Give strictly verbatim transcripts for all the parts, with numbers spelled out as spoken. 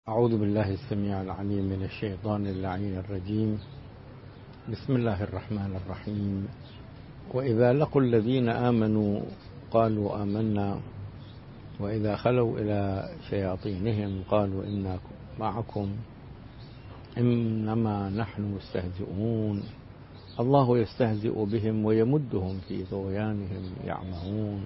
أعوذ بالله السميع العليم من الشيطان اللعين الرجيم. بسم الله الرحمن الرحيم. وإذا لقوا الذين آمنوا قالوا آمنا وإذا خلوا إلى شياطينهم قالوا إنا معكم إنما نحن مستهزئون الله يستهزئ بهم ويمدهم في طغيانهم يعمهون.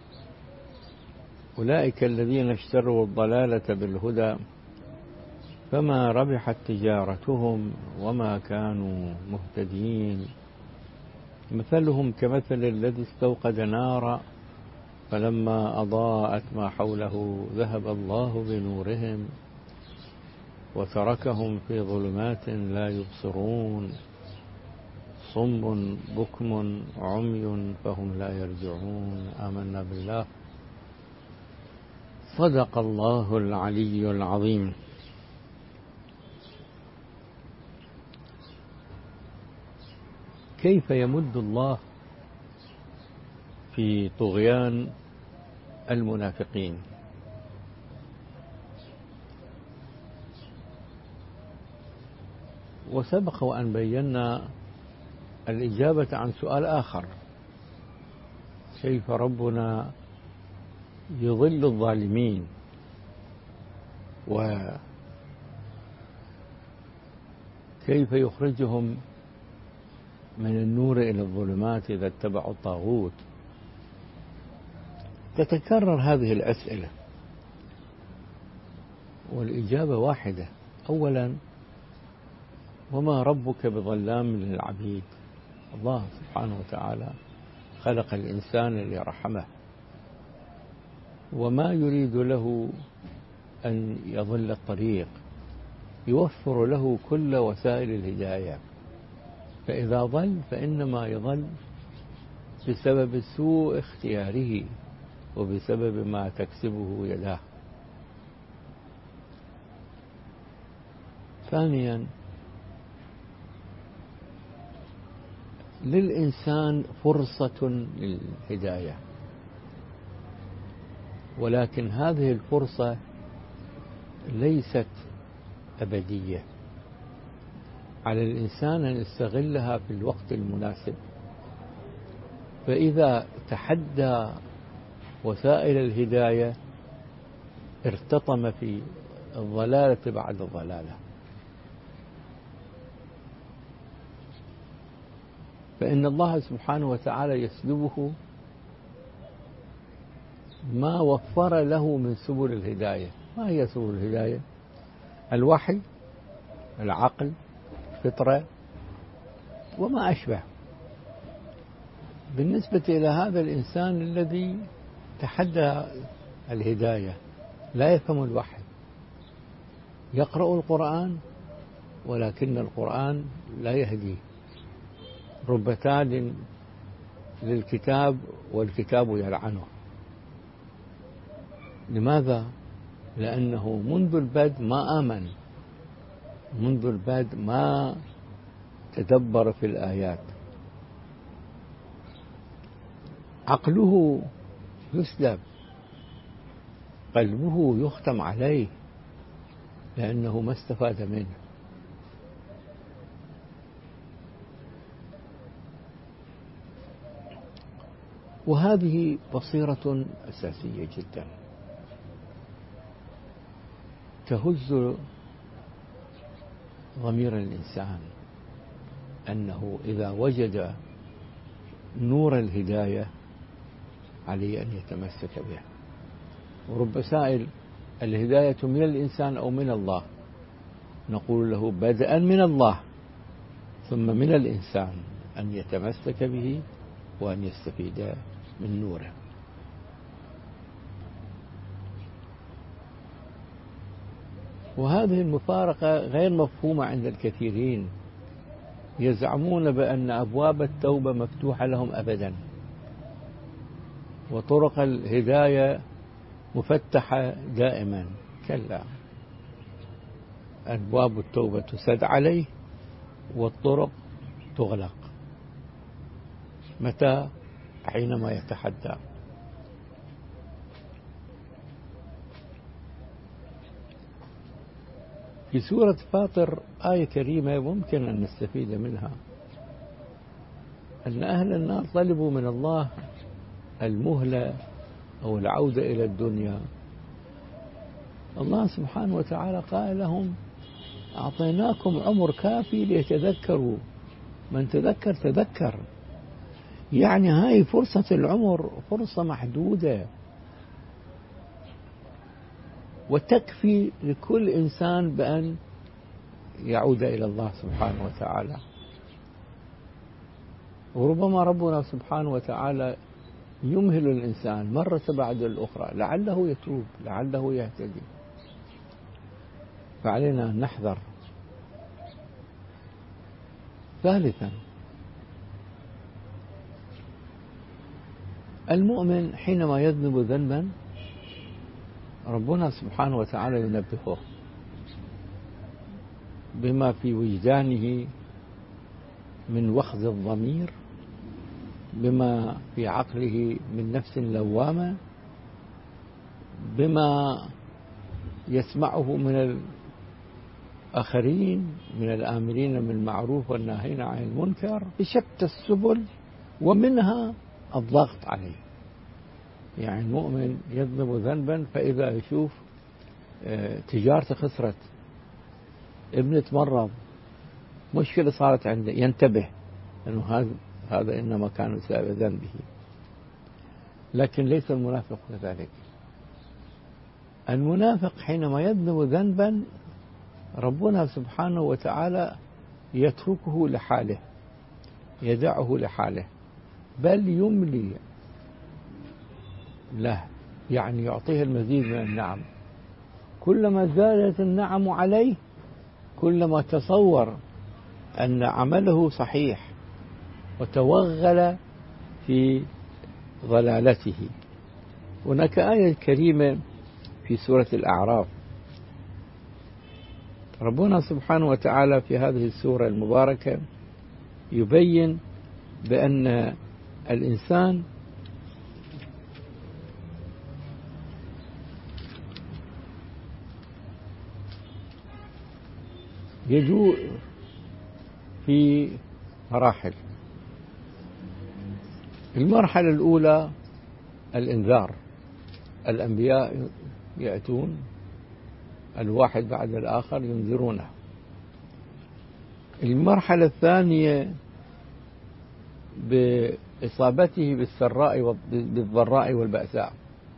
أولئك الذين اشتروا الضلالة بالهدى فما ربحت تجارتهم وما كانوا مهتدين. مثلهم كمثل الذي استوقد نارا فلما أضاءت ما حوله ذهب الله بنورهم وتركهم في ظلمات لا يبصرون صم بكم عمي فهم لا يرجعون. آمنا بالله. صدق الله العلي العظيم. كيف يمد الله في طغيان المنافقين؟ وسبق وأن بينا الإجابة عن سؤال آخر: كيف ربنا يضل الظالمين وكيف يخرجهم من النور إلى الظلمات إذا اتبعوا الطاغوت؟ تتكرر هذه الأسئلة والإجابة واحدة: أولا، وما ربك بظلام للعبيد. الله سبحانه وتعالى خلق الإنسان ليرحمه وما يريد له أن يضل الطريق، يوفر له كل وسائل الهداية، فإذا ضل فإنما يضل بسبب سوء اختياره وبسبب ما تكسبه يداه. ثانيا، للإنسان فرصة للهداية، ولكن هذه الفرصة ليست أبدية، على الإنسان أن يستغلها في الوقت المناسب. فإذا تحدى وسائل الهداية ارتطم في الضلالة بعد الضلالة، فإن الله سبحانه وتعالى يسلبه ما وفر له من سبل الهداية. ما هي سبل الهداية؟ الوحي، العقل، الفطرة، وما أشبه. بالنسبة إلى هذا الإنسان الذي تحدى الهداية، لا يفهم الوحي، يقرأ القرآن ولكن القرآن لا يهديه، رب تال للكتاب والكتاب يلعنه. لماذا؟ لأنه منذ البدء ما آمن، منذ البدء ما تدبر في الآيات. عقله يسلب، قلبه يختم عليه لأنه ما استفاد منه. وهذه بصيرة أساسية جدا تهز ضمير الإنسان، أنه إذا وجد نور الهداية عليه أن يتمسك به. ورب سائل: الهداية من الإنسان أو من الله؟ نقول له: بدءا من الله، ثم من الإنسان أن يتمسك به وأن يستفيد من نوره. وهذه المفارقة غير مفهومة عند الكثيرين، يزعمون بأن أبواب التوبة مفتوحة لهم أبدا وطرق الهداية مفتحة دائما. كلا، أبواب التوبة تسد عليه والطرق تغلق. متى؟ حينما يتحدى. في سورة فاطر آية كريمة ممكن أن نستفيد منها، أن أهل النار طلبوا من الله المهلة أو العودة إلى الدنيا. الله سبحانه وتعالى قال لهم: أعطيناكم عمر كافي ليتذكروا، من تذكر تذكر. يعني هاي فرصة العمر فرصة محدودة، وتكفي لكل إنسان بأن يعود إلى الله سبحانه وتعالى. وربما ربنا سبحانه وتعالى يمهل الإنسان مرة بعد الأخرى لعله يتوب، لعله يهتدي. فعلينا أن نحذر. ثالثا، المؤمن حينما يذنب ذنبا ربنا سبحانه وتعالى ينبهه بما في وجدانه من وخز الضمير، بما في عقله من نفس لوامة، بما يسمعه من الآخرين من الآمرين بالمعروف والناهين عن المنكر بشتى السبل، ومنها الضغط عليه. يعني المؤمن يذنب ذنبا فإذا يشوف تجارته خسرت، ابنه تمرض، مشكلة صارت عنده، ينتبه أنه هذا هذا إنما كان بسبب ذنبه. لكن ليس المنافق كذلك. المنافق حينما يذنب ذنبا ربنا سبحانه وتعالى يتركه لحاله، يدعه لحاله، بل يملي له، يعني يعطيه المزيد من النعم. كلما زادت النعم عليه كلما تصور أن عمله صحيح وتوغل في ضلالته. هناك آية كريمة في سورة الأعراف، ربنا سبحانه وتعالى في هذه السورة المباركة يبين بأن الإنسان يجوء في مراحل. المرحلة الأولى الإنذار، الأنبياء يأتون الواحد بعد الآخر ينذرونه. المرحلة الثانية بإصابته بالسراء بالضراء والبأساء،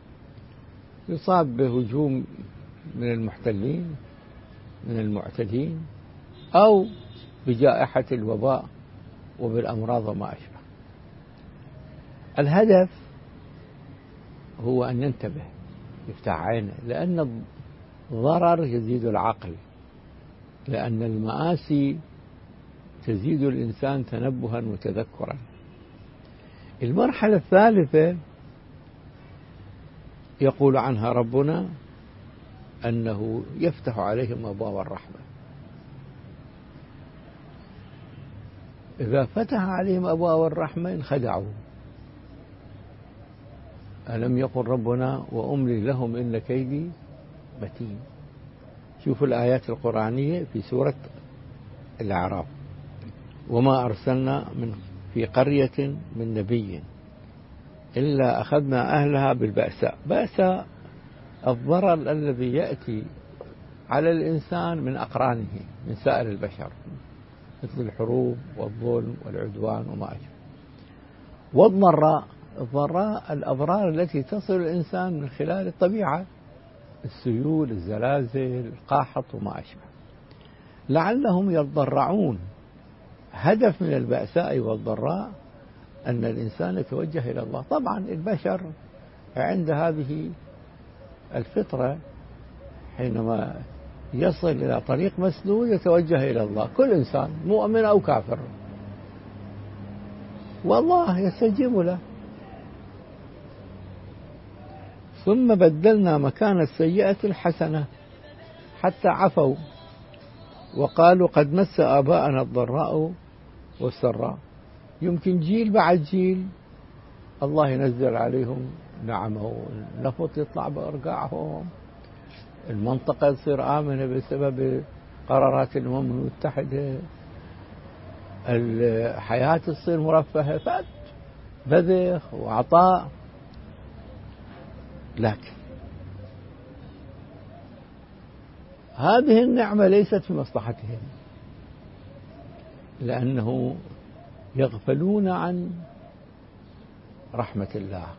يصاب بهجوم من المحتلين من المعتدين، أو بجائحة الوباء وبالأمراض وما أشبه. الهدف هو أن ينتبه، يفتح عينه، لأن الضرر يزيد العقل، لأن المآسي تزيد الإنسان تنبها وتذكرا. المرحلة الثالثة يقول عنها ربنا أنه يفتح عليهم أبواب الرحمة. إذا فتح عليهم أبواب الرحمة انخدعوا. ألم يقل ربنا وأملي لهم إن كيدي متين. شوفوا الآيات القرآنية في سورة الأعراف: وما أرسلنا من في قرية من نبي إلا أخذنا أهلها بالبأساء. بأساء الضرر الذي يأتي على الإنسان من أقرانه من سائر البشر، مثل الحروب والظلم والعدوان وما أشبه. والضراء، الضراء الأضرار التي تصل الإنسان من خلال الطبيعة، السيول، الزلازل، القاحط وما أشبه، لعلهم يتضرعون. هدف من البأساء والضراء أن الإنسان يتوجه إلى الله. طبعا البشر عند هذه الفطرة حينما يصل إلى طريق مسدود يتوجه إلى الله، كل إنسان مؤمن أو كافر، والله يستجيب له. ثم بدلنا مكان السيئة الحسنة حتى عفوا وقالوا قد مس آباءنا الضراء والسراء. يمكن جيل بعد جيل الله ينزل عليهم نعمه، النفط يطلع بأرقاعهم، المنطقة تصير آمنة بسبب قرارات الأمم المتحدة، الحياة تصير مرفهة، فات بذخ وعطاء. لكن هذه النعمة ليست في مصلحتهم، لأنه يغفلون عن رحمة الله،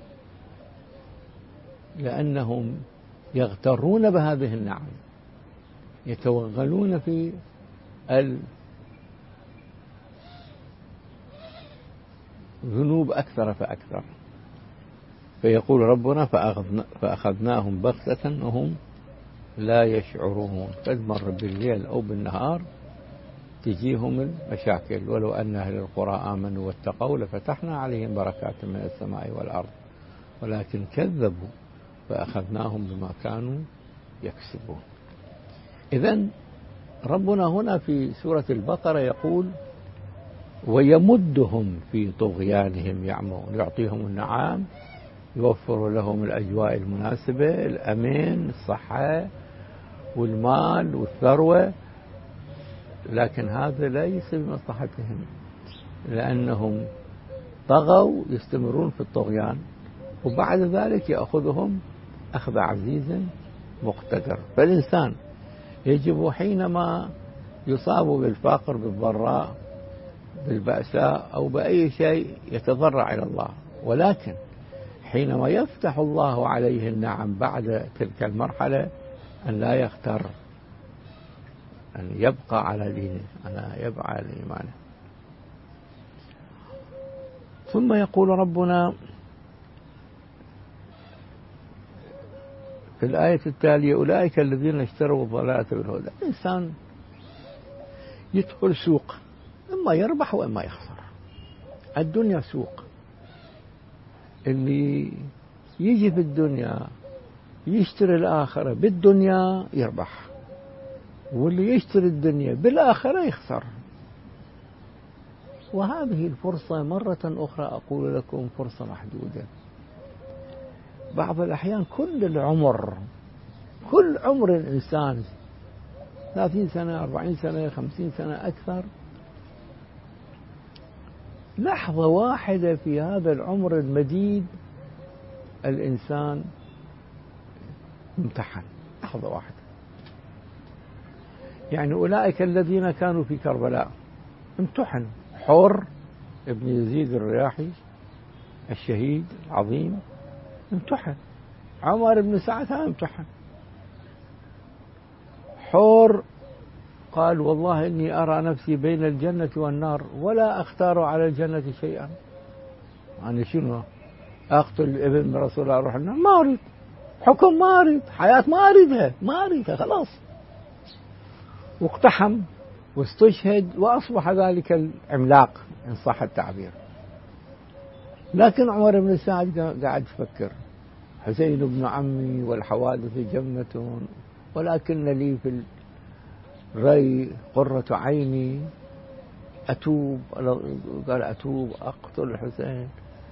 لأنهم يغترون بهذه النعم، يتوغلون في الذنوب أكثر فأكثر. فيقول ربنا فأخذناهم بغتة وهم لا يشعرون، تمر بالليل أو بالنهار تجيهم المشاكل. ولو أن أهل القرى آمنوا واتقوا لفتحنا عليهم بركات من السماء والأرض ولكن كذبوا فأخذناهم بما كانوا يكسبون. إذن ربنا هنا في سورة البقرة يقول ويمدهم في طغيانهم يعمهون، يعطيهم النعام، يوفر لهم الأجواء المناسبة، الأمن، الصحة والمال والثروة، لكن هذا ليس بمصلحتهم، لأنهم طغوا يستمرون في الطغيان، وبعد ذلك يأخذهم أخذ عزيز مقتدر. فالإنسان يجب حينما يصاب بالفقر بالضراء بالبأساء أو بأي شيء يتضرع إلى الله، ولكن حينما يفتح الله عليه النعم بعد تلك المرحلة أن لا يختار، أن يبقى على دينه، أن يبقى على إيمانه. ثم يقول ربنا في الآية التالية أولئك الذين اشتروا الضلالة بالهدى. الإنسان يدخل سوق، إما يربح وإما يخسر. الدنيا سوق، اللي يجي في الدنيا يشتري الآخرة بالدنيا يربح، واللي يشتري الدنيا بالآخرة يخسر. وهذه الفرصة مرة أخرى أقول لكم فرصة محدودة. بعض الأحيان كل العمر، كل عمر الإنسان ثلاثين سنة، أربعين سنة، خمسين سنة، أكثر، لحظة واحدة في هذا العمر المديد الإنسان امتحن، لحظة واحدة. يعني أولئك الذين كانوا في كربلاء امتحن، حور ابن يزيد الرياحي الشهيد العظيم امتحن، عمر بن سعد امتحن. حور قال والله إني أرى نفسي بين الجنة والنار ولا أختار على الجنة شيئا. يعني شنو؟ أقتل ابن من رسول الله أروح النار؟ ما أريد، حكم ما أريد، حياة ما أريدها، ما أريدها خلاص. واقتحم واستشهد وأصبح ذلك العملاق إن صح التعبير. لكن عمر بن سعد قاعد يفكر حسين بن عمي والحوادث جمة ولكن لي في الري قرة عيني أتوب، قال أتوب أقتل الحسين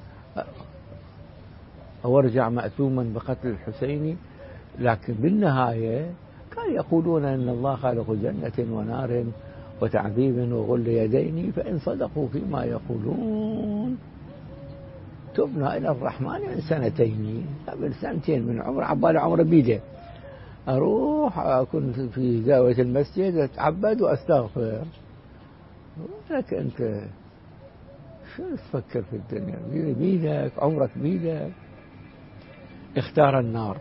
أو أرجع مأثوما بقتل الحسين. لكن بالنهاية كانوا يقولون أن الله خالق جنة ونار وتعذيب وغل يدين، فإن صدقوا فيما يقولون تبنى إلى الرحمن من سنتين. قبل سنتين من عمر عبال عمر بيده أروح أكون في زاوية المسجد أتعبد وأستغفر. لكن أنت شو تفكر في الدنيا؟ بيدك، عمرك بيدك. اختار النار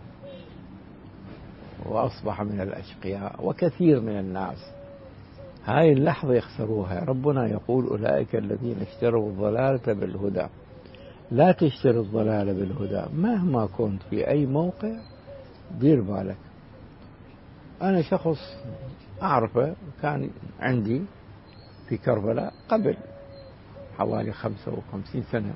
وأصبح من الأشقياء، وكثير من الناس هاي اللحظة يخسروها. ربنا يقول أولئك الذين اشتروا الضلالة بالهدى. لا تشتري الضلالة بالهدى، مهما كنت في أي موقع دير بالك. أنا شخص أعرفه كان عندي في كربلاء قبل حوالي خمسة وخمسين سنة.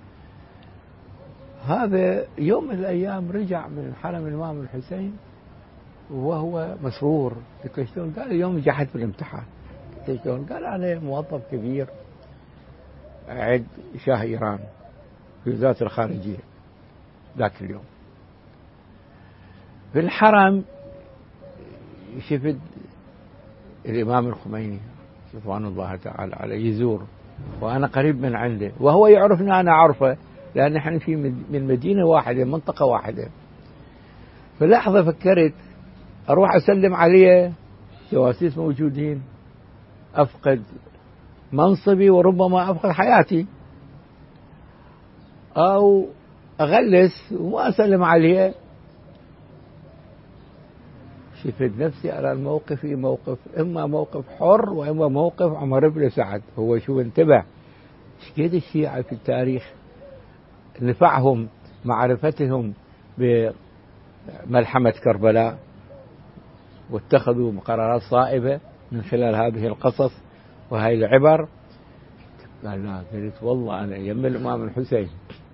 هذا يوم من الأيام رجع من حرم الإمام الحسين وهو مسرور. قلت شلون؟ قال اليوم نجحت في الامتحان. قلت شلون؟ قال أنا موظف كبير أعد شاه إيران في وزارة الخارجية ذاك اليوم. في الحرم شفت الإمام الخميني رضوان الله تعالى عليه يزور، وأنا قريب من عنده وهو يعرفني أنا أعرفه، لأن نحن في من مدينة واحدة منطقة واحدة. فلحظة فكرت أروح أسلم عليه، جواسيس موجودين، أفقد منصبي وربما أفقد حياتي، أو أغلس وما أسلم عليه. شفت نفسي على الموقف موقف إما موقف حر وإما موقف عمر بن سعد. هو شو انتبه كيد الشيعة في التاريخ نفعهم معرفتهم بملحمة كربلاء، واتخذوا قرارات صائبة من خلال هذه القصص وهي العبر. قال لا، قلت والله أنا يم الإمام الحسين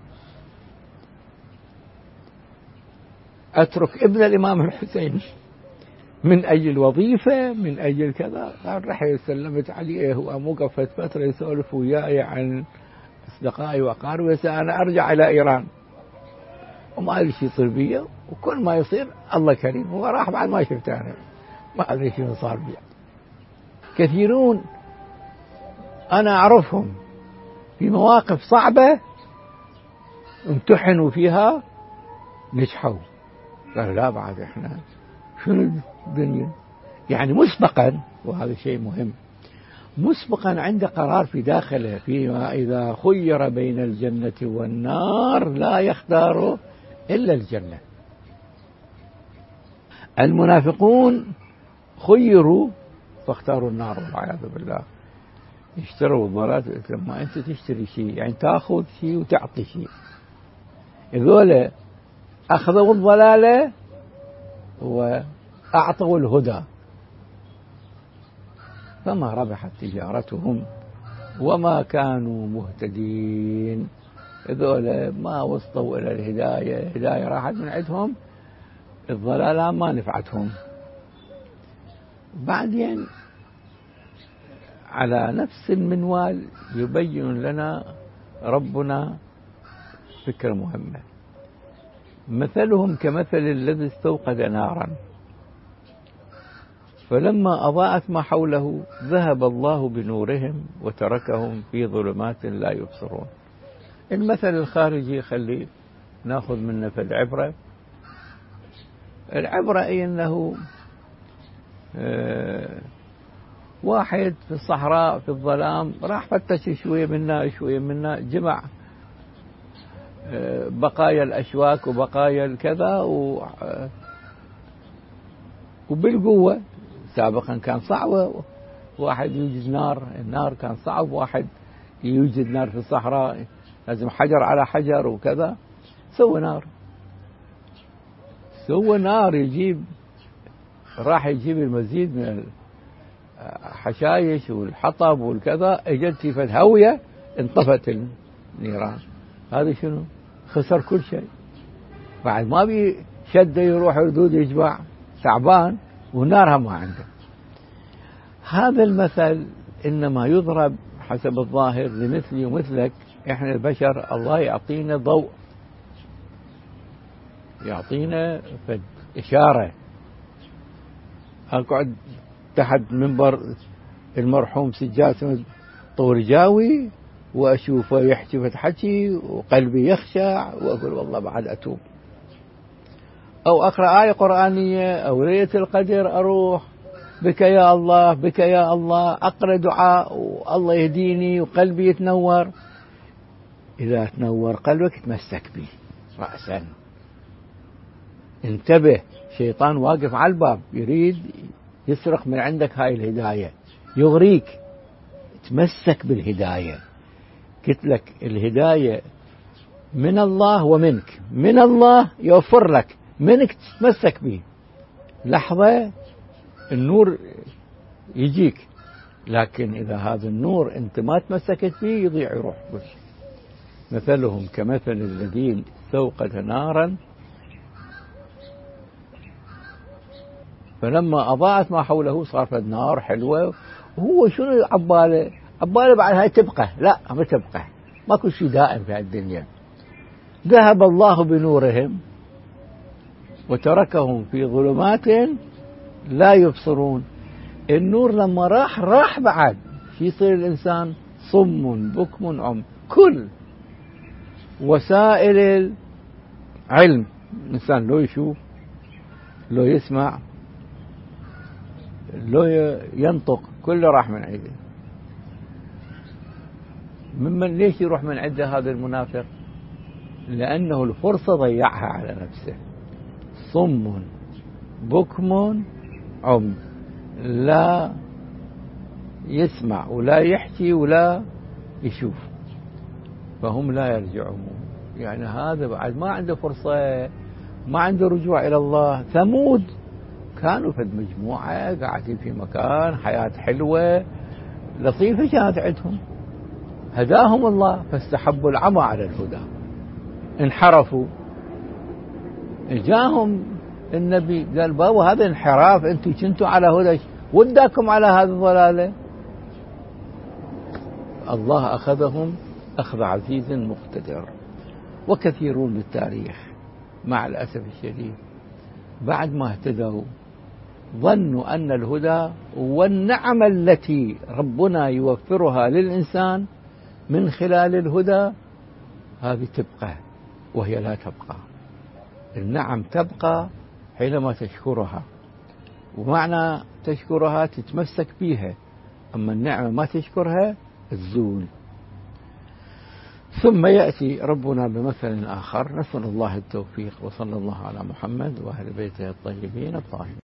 أترك ابن الإمام الحسين من أجل وظيفة، من أجل كذا. قال رحي سلمت عليه وموقفت فترة يسولف وياي عن أصدقائي وأقاربي، أنا أرجع إلى إيران وما أدري شو يصير بي، وكل ما يصير الله كريم. هو راح بعد ما شفته أنا، ما أدري شو صار بي. كثيرون أنا أعرفهم في مواقف صعبة امتحنوا فيها نجحوا. قالوا لا بعد إحنا شنو الدنيا يعني مسبقا، وهذا شيء مهم، مسبقا عنده قرار في داخله فيما إذا خير بين الجنة والنار لا يختار إلا الجنة. المنافقون خيروا فاختاروا النار والعياذ بالله، اشتروا الضلال. لما أنت تشتري شيء يعني تأخذ شيء وتعطي شيء، هذول أخذوا الضلالة وأعطوا الهدى، فما ربحت تجارتهم وما كانوا مهتدين. هذول ما وصلوا إلى الهداية، الهداية راحت من عندهم، الضلالة ما نفعتهم. بعدين على نفس المنوال يبين لنا ربنا فكرة مهمة. مثلهم كمثل الذي استوقد نارا فلما أضاءت ما حوله ذهب الله بنورهم وتركهم في ظلمات لا يبصرون. المثل الخارجي خلي ناخذ منه في العبرة. العبرة أي أنه آه واحد في الصحراء في الظلام راح فتش شوية منا شوية منا، جمع آه بقايا الأشواك وبقايا الكذا و آه وبالقوة. سابقا كان صعبة واحد يوجد نار، النار كان صعب واحد يوجد نار في الصحراء، لازم حجر على حجر وكذا. سوى نار، سوى نار يجيب، راح يجيب المزيد من الحشايش والحطب والكذا، اجت في هوية انطفت النيران. هذا شنو؟ خسر كل شيء، بعد ما بي شده يروح ردود يجمع، تعبان ونارها ما عنده. هذا المثل إنما يضرب حسب الظاهر لمثلي ومثلك. إحنا البشر الله يعطينا ضوء، يعطينا فد إشارة. أقعد تحت منبر المرحوم سجاد طورجاوي وأشوفه يحكي فتحكي وقلبي يخشع وأقول والله بعد أتوب، أو أقرأ آية قرآنية أو ليلة القدر أروح بك يا الله بك يا الله، أقرأ دعاء والله يهديني وقلبي يتنور. إذا تنور قلبك تمسك به رأسا، انتبه، شيطان واقف على الباب يريد يسرق من عندك هاي الهداية، يغريك. تمسك بالهداية. قلت لك الهداية من الله ومنك، من الله يوفر لك، منك تتمسك به. لحظة النور يجيك، لكن إذا هذا النور أنت ما تمسكت به يضيع يروح بس. مثلهم كمثل الذين استوقد نارا فلما أضاءت ما حوله صارت النار حلوة. وهو شنو عباله؟ عباله بعد هاي تبقى؟ لا، ما تبقى، ماكو شيء دائم في الدنيا. ذهب الله بنورهم وتركهم في ظلمات لا يبصرون. النور لما راح راح بعد، شو يصير الإنسان؟ صم بكم عم. كل وسائل العلم الإنسان لو يشوف، لو يسمع، لو ينطق، كله راح من عنده. ممن ليش يروح من عنده هذا المنافق؟ لأنه الفرصة ضيعها على نفسه. صم بكم عم، لا يسمع ولا يحكي ولا يشوف، فهم لا يرجعون. يعني هذا بعد ما عنده فرصة، ما عنده رجوع إلى الله. ثمود كانوا في مجموعة قاعدين في مكان، حياة حلوة لطيفة كانت عندهم، هداهم الله فاستحبوا العمى على الهدى، انحرفوا. جاءهم النبي قال بابا هذا انحراف، انتم كنتوا على هدى، وداكم على هذه الضلالة. الله أخذهم أخذ عزيز مقتدر. وكثيرون بالتاريخ مع الأسف الشديد بعد ما اهتدوا ظنوا أن الهدى والنعمة التي ربنا يوفرها للإنسان من خلال الهدى هذه تبقى، وهي لا تبقى. النعم تبقى حينما تشكرها، ومعنى تشكرها تتمسك بها، أما النعمة ما تشكرها تزول. ثم يأتي ربنا بمثل آخر، نسأل الله التوفيق، وصلى الله على محمد وأهل بيته الطيبين الطاهرين.